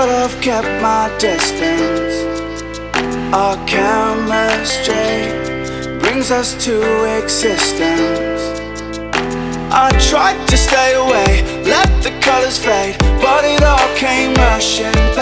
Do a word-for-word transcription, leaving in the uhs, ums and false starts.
but I've kept my distance. Our chemistry brings us to existence. I tried to stay away, let the colors fade, but it all came rushing